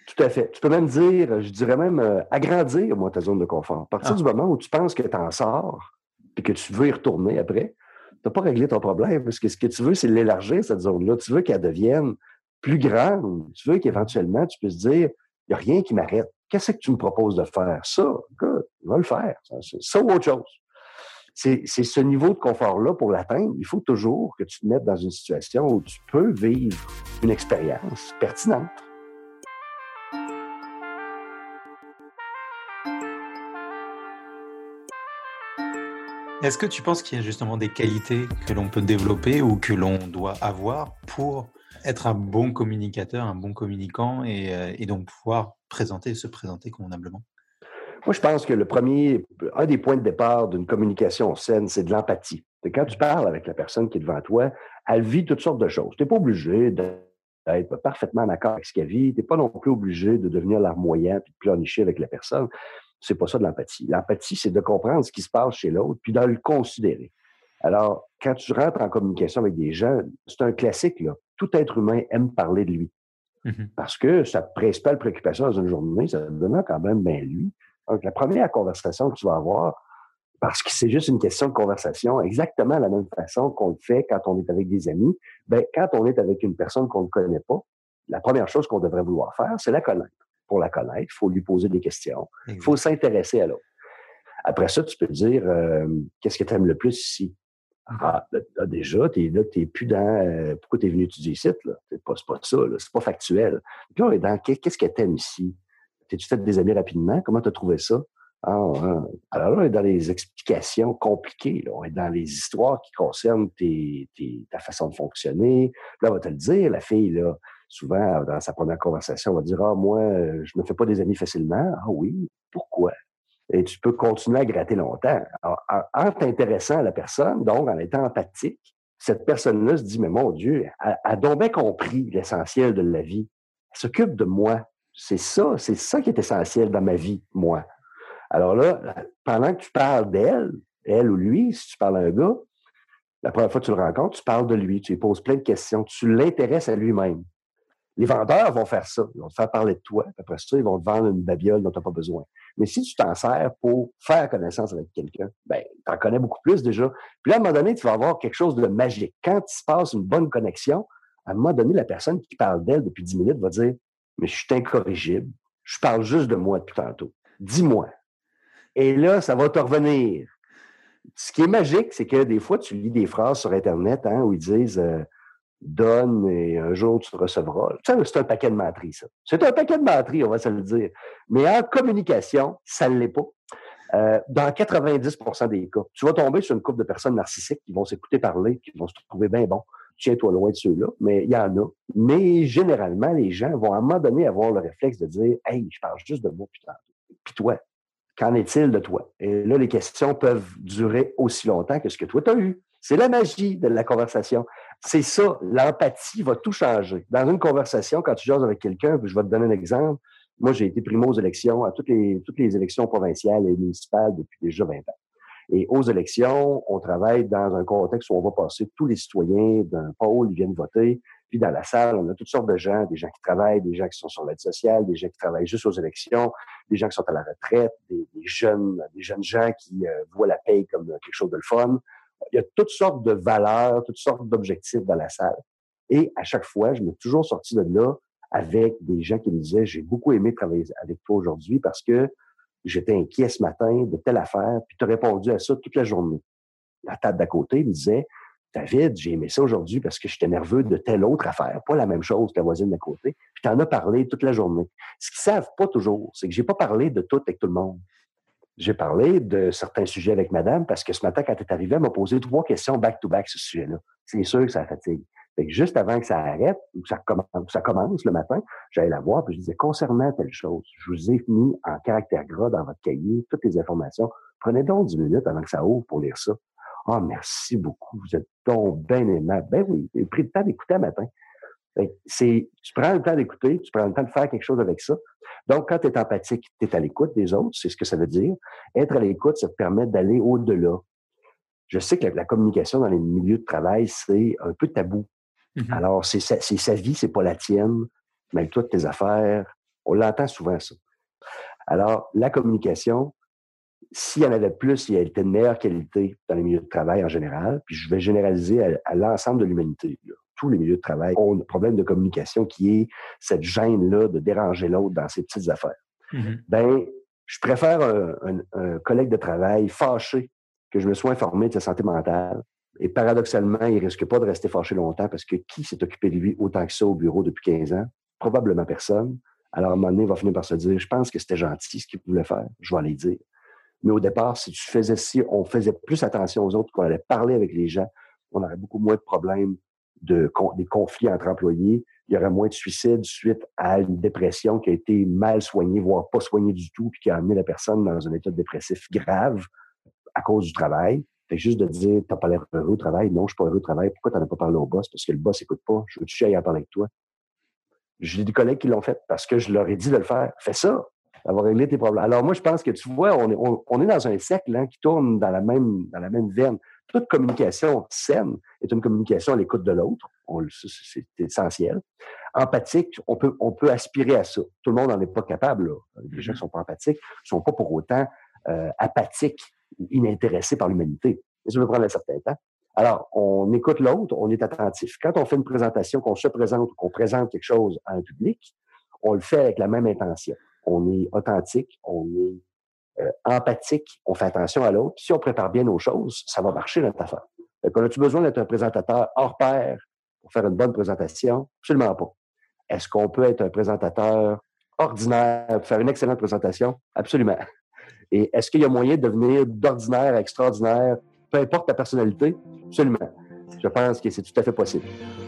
Tout à fait. Tu peux même dire, je dirais même euh, agrandir, moi, ta zone de confort. À partir Ah. du moment où tu penses que tu en sors et que tu veux y retourner après, tu n'as pas réglé ton problème parce que ce que tu veux, c'est l'élargir, cette zone-là. Tu veux qu'elle devienne plus grande. Tu veux qu'éventuellement, tu puisses dire, il n'y a rien qui m'arrête. Qu'est-ce que tu me proposes de faire? Ça, écoute, je vais le faire. Ça, ça ou autre chose. C'est, c'est ce niveau de confort-là, pour l'atteindre, il faut toujours que tu te mettes dans une situation où tu peux vivre une expérience pertinente. Est-ce que tu penses qu'il y a justement des qualités que l'on peut développer ou que l'on doit avoir pour être un bon communicateur, un bon communicant et, et donc pouvoir présenter, se présenter convenablement? Moi, je pense que le premier, un des points de départ d'une communication saine, c'est de l'empathie. C'est quand tu parles avec la personne qui est devant toi, elle vit toutes sortes de choses. Tu n'es pas obligé d'être parfaitement d'accord avec ce qu'elle vit. Tu n'es pas non plus obligé de devenir larmoyant et de pleurnicher avec la personne. C'est pas ça de l'empathie. L'empathie, c'est de comprendre ce qui se passe chez l'autre puis de le considérer. Alors, quand tu rentres en communication avec des gens, c'est un classique, là. Tout être humain aime parler de lui. Mm-hmm. Parce que sa principale préoccupation dans une journée, ça demande quand même bien lui. Donc, la première conversation que tu vas avoir, parce que c'est juste une question de conversation, exactement de la même façon qu'on le fait quand on est avec des amis, bien, quand on est avec une personne qu'on ne connaît pas, la première chose qu'on devrait vouloir faire, c'est la connaître. Pour la connaître, il faut lui poser des questions. Il faut s'intéresser à l'autre. Après ça, tu peux dire, euh, qu'est-ce que tu aimes le plus ici? Ah, là, déjà, tu n'es plus dans euh, pourquoi tu es venu étudier ici, là? C'est pas, c'est pas ça, là. C'est pas factuel. Puis là, dans qu'est-ce que tu aimes ici? T'es-tu fait des amis rapidement? Comment tu as trouvé ça? Ah, ah. Alors là, on est dans les explications compliquées. Là. On est dans les histoires qui concernent tes, tes, ta façon de fonctionner. Là, on va te le dire, la fille, là, souvent, dans sa première conversation, on va dire « Ah, moi, je me fais pas des amis facilement. » Ah oui, pourquoi? Et tu peux continuer à gratter longtemps. Alors, en, en t'intéressant à la personne, donc en étant empathique, cette personne-là se dit « Mais mon Dieu, elle a donc bien compris l'essentiel de la vie. Elle s'occupe de moi. C'est ça, c'est ça qui est essentiel dans ma vie, moi. » Alors là, pendant que tu parles d'elle, elle ou lui, si tu parles à un gars, la première fois que tu le rencontres, tu parles de lui, tu lui poses plein de questions, tu l'intéresses à lui-même. Les vendeurs vont faire ça, ils vont te faire parler de toi, après ça, ils vont te vendre une babiole dont tu n'as pas besoin. Mais si tu t'en sers pour faire connaissance avec quelqu'un, ben, tu en connais beaucoup plus déjà. Puis là, à un moment donné, tu vas avoir quelque chose de magique. Quand il se passe une bonne connexion, à un moment donné, la personne qui parle d'elle depuis dix minutes va dire « Mais je suis incorrigible, je parle juste de moi depuis tantôt. Dis-moi. » Et là, ça va te revenir. Ce qui est magique, c'est que des fois, tu lis des phrases sur Internet hein, où ils disent euh, « Donne et un jour tu recevras ». Ça, c'est un paquet de menteries, ça. C'est un paquet de menteries, on va se le dire. Mais en communication, ça ne l'est pas. Euh, dans quatre-vingt-dix pour cent des cas, tu vas tomber sur une couple de personnes narcissiques qui vont s'écouter parler, qui vont se trouver bien bons. Tiens-toi loin de ceux-là, mais il y en a. Mais généralement, les gens vont à un moment donné avoir le réflexe de dire « Hey, je parle juste de moi, putain. Puis toi, qu'en est-il de toi? » Et là, les questions peuvent durer aussi longtemps que ce que toi, tu as eu. C'est la magie de la conversation. C'est ça, l'empathie va tout changer. Dans une conversation, quand tu jases avec quelqu'un, je vais te donner un exemple. Moi, j'ai été primo aux élections, à toutes les, toutes les élections provinciales et municipales depuis déjà vingt ans. Et aux élections, on travaille dans un contexte où on va passer tous les citoyens d'un pôle, ils viennent voter. Puis dans la salle, on a toutes sortes de gens, des gens qui travaillent, des gens qui sont sur l'aide sociale, des gens qui travaillent juste aux élections, des gens qui sont à la retraite, des, des jeunes, des jeunes gens qui euh, voient la paye comme quelque chose de le fun. Il y a toutes sortes de valeurs, toutes sortes d'objectifs dans la salle. Et à chaque fois, je m'ai toujours sorti de là avec des gens qui me disaient « J'ai beaucoup aimé travailler avec toi aujourd'hui parce que j'étais inquiet ce matin de telle affaire, puis tu as répondu à ça toute la journée. » La table d'à côté me disait « David, j'ai aimé ça aujourd'hui parce que j'étais nerveux de telle autre affaire, pas la même chose que la voisine d'à côté, puis tu en as parlé toute la journée. » Ce qu'ils savent pas toujours, c'est que j'ai pas parlé de tout avec tout le monde. J'ai parlé de certains sujets avec madame parce que ce matin, quand elle est arrivée, elle m'a posé trois questions back-to-back sur ce sujet-là. C'est sûr que ça fatigue. Fait que juste avant que ça arrête, ou que ça commence, ça commence le matin, j'allais la voir et je disais, concernant telle chose, je vous ai mis en caractère gras dans votre cahier toutes les informations. Prenez donc dix minutes avant que ça ouvre pour lire ça. Ah, oh, merci beaucoup. Vous êtes donc bien aimable. Ben oui, j'ai pris le temps d'écouter un matin. Fait que c'est, tu prends le temps d'écouter, tu prends le temps de faire quelque chose avec ça. Donc, quand tu es empathique, tu es à l'écoute des autres, c'est ce que ça veut dire. Être à l'écoute, ça te permet d'aller au-delà. Je sais que la, la communication dans les milieux de travail, c'est un peu tabou. Mm-hmm. Alors, c'est sa, c'est sa vie, c'est pas la tienne. Mêle-toi de tes affaires, On l'entend souvent, ça. Alors, la communication, s'il y en avait plus, elle était de meilleure qualité dans les milieux de travail en général, puis je vais généraliser à, à l'ensemble de l'humanité, là. Tous les milieux de travail ont un problème de communication qui est cette gêne-là de déranger l'autre dans ses petites affaires. Mm-hmm. Ben, je préfère un, un, un collègue de travail fâché que je me sois informé de sa santé mentale. Et paradoxalement, il risque pas de rester fâché longtemps parce que qui s'est occupé de lui autant que ça au bureau depuis quinze ans? Probablement personne. Alors, à un moment donné, il va finir par se dire, je pense que c'était gentil ce qu'il voulait faire. Je vais aller dire. Mais au départ, si tu faisais, si on faisait plus attention aux autres, qu'on allait parler avec les gens, on aurait beaucoup moins de problèmes de, des conflits entre employés. Il y aurait moins de suicides suite à une dépression qui a été mal soignée, voire pas soignée du tout, puis qui a amené la personne dans un état dépressif grave à cause du travail. Fait juste de dire, t'as pas l'air heureux au travail. Non, je suis pas heureux au travail. Pourquoi t'en as pas parlé au boss? Parce que le boss écoute pas. Je veux que tu ailles en parler avec toi. J'ai des collègues qui l'ont fait parce que je leur ai dit de le faire. Fais ça. Ça va régler tes problèmes. Alors moi, je pense que tu vois, on est, on, on est dans un cercle hein, qui tourne dans la même, dans la même veine. Toute communication saine est une communication à l'écoute de l'autre. On, c'est, c'est essentiel. Empathique, on peut, on peut aspirer à ça. Tout le monde n'en est pas capable. Là. Les gens qui sont pas empathiques ne sont pas pour autant euh, apathiques ou inintéressés par l'humanité. Mais ça peut prendre un certain temps. Alors, on écoute l'autre, on est attentif. Quand on fait une présentation, qu'on se présente ou qu'on présente quelque chose à un public, on le fait avec la même intention. On est authentique, on est euh, empathique, on fait attention à l'autre. Si on prépare bien nos choses, ça va marcher notre affaire. Donc, as-tu besoin d'être un présentateur hors pair pour faire une bonne présentation? Absolument pas. Est-ce qu'on peut être un présentateur ordinaire pour faire une excellente présentation? Absolument. Et est-ce qu'il y a moyen de devenir d'ordinaire à extraordinaire, peu importe ta personnalité? Absolument. Je pense que c'est tout à fait possible.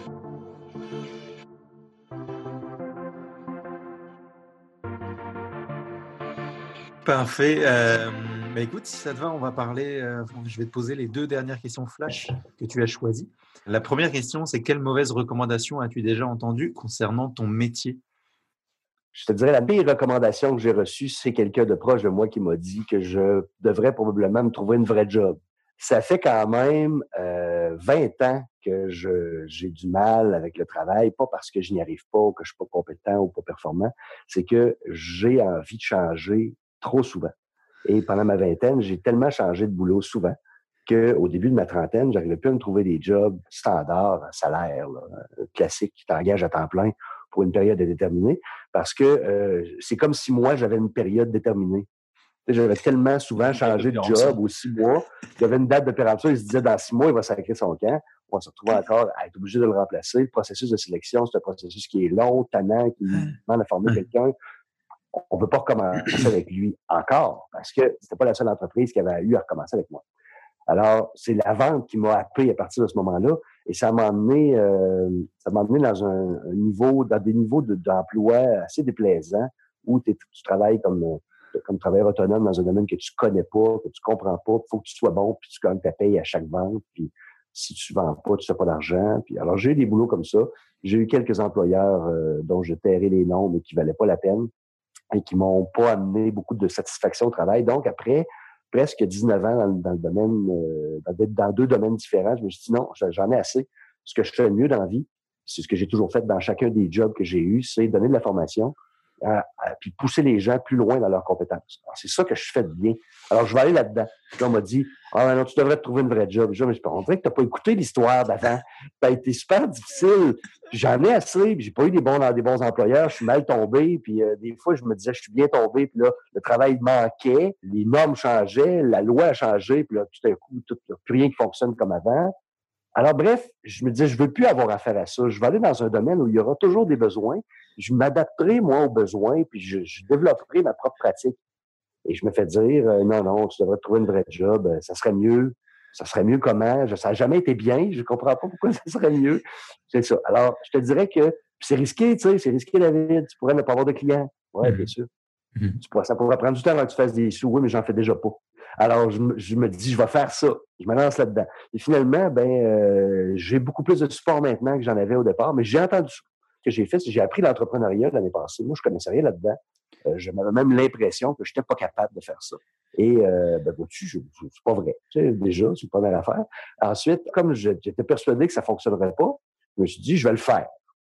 Parfait. Euh, bah écoute, si ça te va, on va parler. Euh, je vais te poser les deux dernières questions flash que tu as choisies. La première question, c'est quelle mauvaise recommandation as-tu déjà entendue concernant ton métier? Je te dirais, la meilleure recommandation que j'ai reçue, c'est quelqu'un de proche de moi qui m'a dit que je devrais probablement me trouver une vraie job. Ça fait quand même euh, vingt ans que je, j'ai du mal avec le travail, pas parce que je n'y arrive pas, ou que je suis pas compétent ou pas performant, c'est que j'ai envie de changer trop souvent. Et pendant ma vingtaine, j'ai tellement changé de boulot souvent qu'au début de ma trentaine, j'arrivais plus à me trouver des jobs standards, à salaire, là, classique, qui t'engagent à temps plein pour une période déterminée, parce que euh, c'est comme si moi, j'avais une période déterminée. Tu sais, j'avais tellement souvent changé de job aux six mois, j'avais une date de péremption, il se disait dans six mois, il va sacrer son camp. On va se retrouver encore à être obligé de le remplacer. Le processus de sélection, c'est un processus qui est long, tannant, qui demande à former quelqu'un. On ne peut pas recommencer avec lui encore, parce que c'était pas la seule entreprise qui avait eu à recommencer avec moi. Alors, c'est la vente qui m'a appris à partir de ce moment-là, et ça m'a amené, euh, ça m'a amené dans un, un niveau, dans des niveaux de, d'emploi assez déplaisants, où tu travailles comme, comme travailleur autonome dans un domaine que tu connais pas, que tu comprends pas, il faut que tu sois bon, puis tu gagnes ta paye à chaque vente, puis si tu vends pas, tu fais pas d'argent. Puis alors, j'ai eu des boulots comme ça. J'ai eu quelques employeurs euh, dont je tairai les noms, mais qui valaient pas la peine et qui m'ont pas amené beaucoup de satisfaction au travail. Donc, après presque dix-neuf ans dans, dans le domaine, euh, dans, dans deux domaines différents, je me suis dit non, j'en ai assez. Ce que je fais mieux dans la vie, c'est ce que j'ai toujours fait dans chacun des jobs que j'ai eus, c'est donner de la formation, à, à, puis pousser les gens plus loin dans leurs compétences. Alors, c'est ça que je fais de bien. Alors, je vais aller là-dedans. Puis là, on m'a dit, ah non, tu devrais te trouver une vraie job. Je dis, on dirait que tu n'as pas écouté l'histoire d'avant. Ça a été super difficile. Puis j'en ai assez, puis j'ai pas eu des bons, des bons employeurs. Je suis mal tombé, puis euh, des fois, je me disais, je suis bien tombé, puis là, le travail manquait, les normes changeaient, la loi a changé, puis là, tout d'un coup, tout, plus rien qui fonctionne comme avant. Alors, bref, je me disais, je veux plus avoir affaire à ça. Je vais aller dans un domaine où il y aura toujours des besoins. Je m'adapterai, moi, aux besoins, puis je, je développerai ma propre pratique. Et je me fais dire, euh, non, non, tu devrais trouver une vraie job. Euh, ça serait mieux. Ça serait mieux comment? Je, ça n'a jamais été bien. Je ne comprends pas pourquoi ça serait mieux. C'est ça. Alors, je te dirais que c'est risqué, tu sais, c'est risqué, David. Tu pourrais ne pas avoir de clients. Oui, mmh. bien sûr. Mmh. Tu pourrais, ça pourrait prendre du temps avant que tu fasses des sous. Oui, mais j'en fais déjà pas. Alors, je, je me dis, je vais faire ça. Je me lance là-dedans. Et finalement, ben, euh, j'ai beaucoup plus de support maintenant que j'en avais au départ, mais j'ai entendu ça. Ce que j'ai fait, c'est que j'ai appris l'entrepreneuriat l'année passée. Moi, je connaissais rien là-dedans. Euh, j'avais même l'impression que je n'étais pas capable de faire ça. Et, euh, ben, vois-tu, je, je, c'est pas vrai. Tu sais, déjà, c'est une première affaire. Ensuite, comme je, j'étais persuadé que ça fonctionnerait pas, je me suis dit, je vais le faire.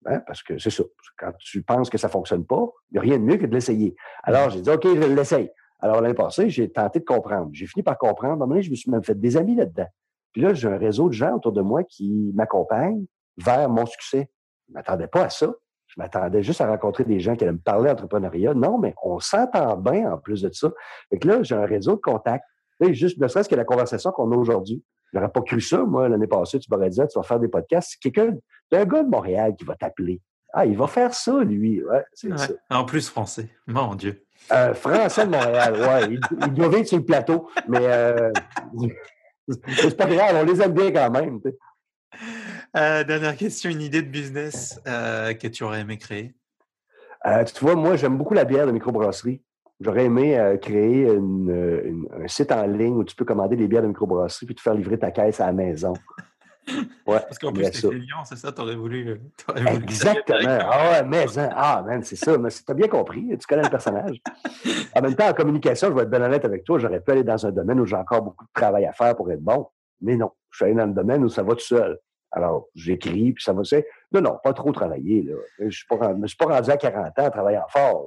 Hein, parce que c'est ça. Quand tu penses que ça ne fonctionne pas, il n'y a rien de mieux que de l'essayer. Alors, j'ai dit, OK, je l'essaye. Alors, l'année passée, j'ai tenté de comprendre. J'ai fini par comprendre. À un moment donné, je me suis même fait des amis là-dedans. Puis là, j'ai un réseau de gens autour de moi qui m'accompagnent vers mon succès. Je ne m'attendais pas à ça. Je m'attendais juste à rencontrer des gens qui allaient me parler d'entrepreneuriat. Non, mais on s'entend bien en plus de ça. Fait que là, j'ai un réseau de contacts. Là, juste, ne serait-ce que la conversation qu'on a aujourd'hui. Je n'aurais pas cru ça, moi, l'année passée. Tu m'aurais dit, tu vas faire des podcasts. C'est quelqu'un, un gars de Montréal qui va t'appeler. Ah, il va faire ça, lui. Ouais, c'est ouais. ça. En plus, français. Mon Dieu. Euh, français de Montréal, ouais. Il, il doit vivre sur le plateau, mais euh, c'est pas grave, on les aime bien quand même. Euh, dernière question, une idée de business euh, que tu aurais aimé créer? Euh, tu vois, moi, j'aime beaucoup la bière de microbrasserie. J'aurais aimé euh, créer une, une, un site en ligne où tu peux commander des bières de microbrasserie puis te faire livrer ta caisse à la maison. Ouais, parce qu'en plus, t'es feignant, c'est ça, t'aurais voulu... T'aurais voulu exactement. Ah ouais, mais hein, ah man, c'est ça. Mais t'as bien compris, tu connais le personnage. En même temps, en communication, je vais être bien honnête avec toi, j'aurais pu aller dans un domaine où j'ai encore beaucoup de travail à faire pour être bon. Mais non, je suis allé dans le domaine où ça va tout seul. Alors, j'écris, puis ça va, c'est... Non, non, pas trop travailler, là. Je ne suis pas, me suis pas rendu à quarante ans en travaillant fort.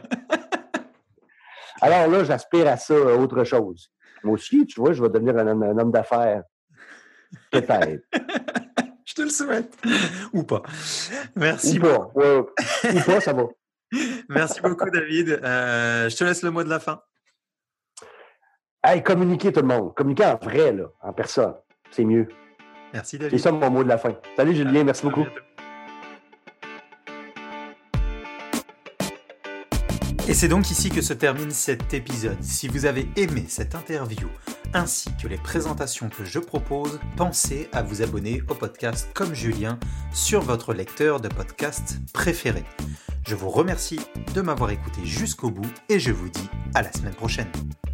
Alors là, j'aspire à ça, à autre chose. Moi aussi, tu vois, je vais devenir un, un homme d'affaires. Peut-être. Je te le souhaite. Ou pas. Merci Ou pas. Ouais. Ou pas, ça va. Merci beaucoup, David. Euh, je te laisse le mot de la fin. Hey, communiquez tout le monde. Communiquez en vrai, là, en personne. C'est mieux. Merci, David. C'est ça mon mot de la fin. Salut, Julien. À merci beaucoup. Et c'est donc ici que se termine cet épisode. Si vous avez aimé cette interview ainsi que les présentations que je propose, pensez à vous abonner au podcast Comme Julien sur votre lecteur de podcast préféré. Je vous remercie de m'avoir écouté jusqu'au bout et je vous dis à la semaine prochaine.